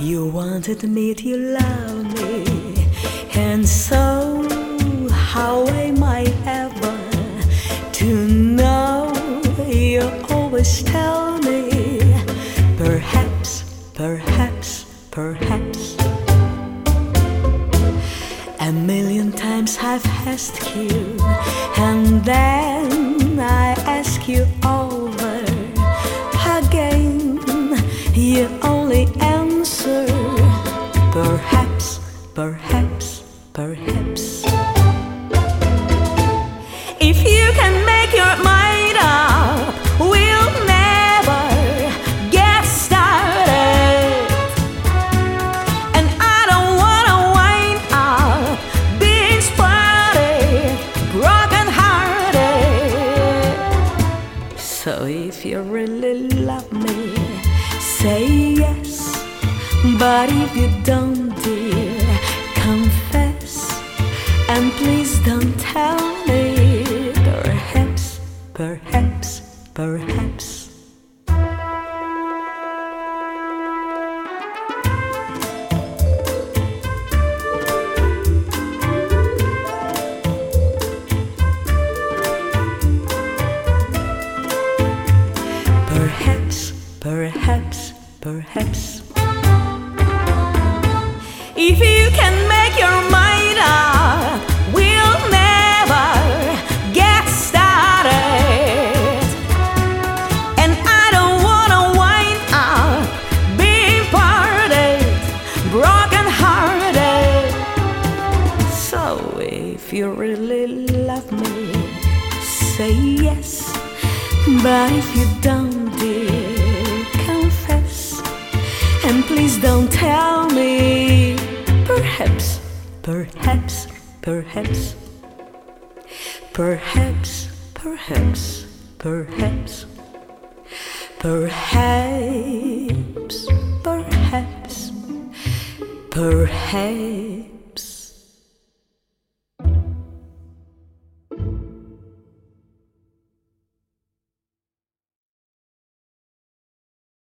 You wanted me to love me, and so how am I ever to know? You always tell me, perhaps, perhaps, perhaps. A million times I've asked you, and then I ask you over again. You only answer, perhaps, perhaps, perhaps. If you can make your mind up, we'll never get started. And I don't wanna wind up being spotted, broken hearted. So if you really love me, say yes. But if you don't, dear, confess. And please don't tell me, perhaps, perhaps, perhaps. Perhaps, perhaps, perhaps. If you can make your mind up, we'll never get started. And I don't wanna wind up being parted, broken hearted. So if you really love me, say yes. But if you don't, dear, confess. And please don't tell me, perhaps, perhaps, perhaps. Perhaps, perhaps, perhaps. Perhaps, perhaps, perhaps.